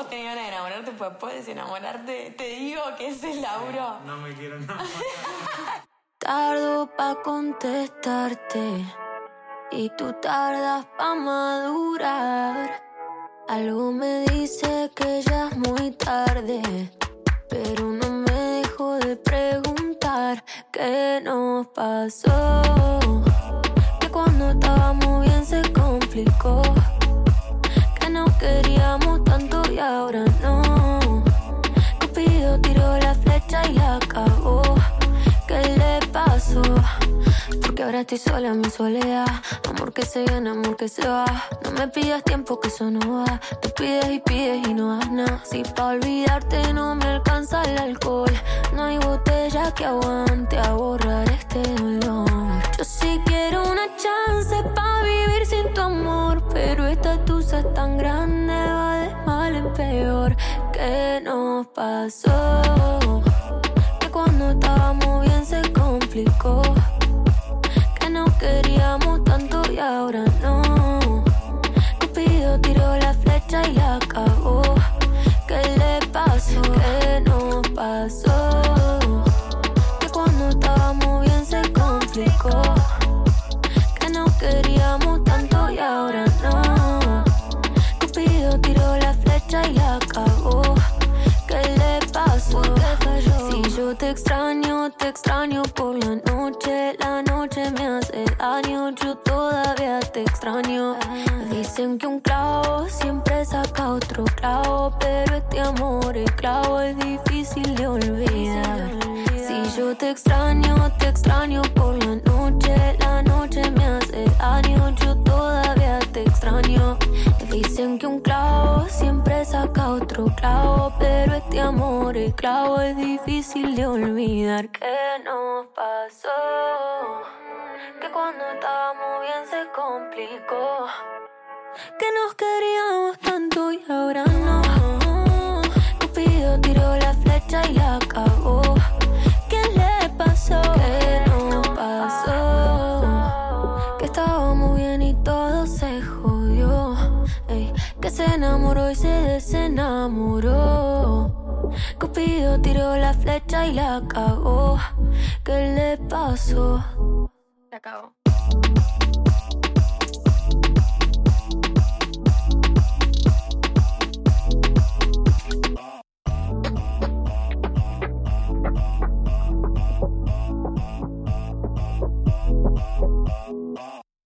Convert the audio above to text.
Tenés ganas de enamorarte, pues puedes enamorarte. Te digo que ese es Lauro. No me quiero enamorar. Tardo pa' contestarte y tú tardas pa' madurar. Algo me dice que ya es muy tarde, pero no me dejo de preguntar qué nos pasó. Que cuando estábamos bien se complicó, que no queríamos tanto y ahora no. Cupido tiró la flecha y la cagó. ¿Qué le pasó? Porque ahora estoy sola en mi soledad. Amor que se viene, amor que se va. No me pidas tiempo que eso no va. Tú pides y no das nada. Si pa' olvidarte no me alcanza el alcohol, no hay botella que aguante a borrar este dolor. Yo sí quiero una chance pa' vivir sin tu amor, pero esta tusa es tan grande, va de mal en peor. ¿Qué nos pasó? Cuando estábamos bien se complicó, que no queríamos tanto y ahora no. Cupido tiró la flecha y la cagó. ¿Qué le pasó? ¿Qué nos pasó? Que cuando estábamos bien se complicó, que no queríamos tanto y ahora no. Cupido tiró la flecha y la cagó. ¿Qué le pasó? Si yo te extraño por la noche me hace daño, yo todavía te extraño. Dicen que un clavo siempre saca otro clavo, pero este amor el clavo es difícil de olvidar. Si yo te extraño por la noche me hace daño, yo todavía te extraño. Dicen que un clavo siempre saca otro clavo, pero este amor el clavo es difícil de olvidar. ¿Qué nos pasó? Que cuando estábamos bien se complicó, que nos queríamos tanto y ahora no. Cupido tiró la flecha y la cagó. ¿Qué le pasó? ¿Qué nos pasó? Que estábamos bien y todo se jodió. Ey, que se enamoró y se desenamoró. Cupido tiró la flecha y la cagó. ¿Qué le pasó? Se acabó.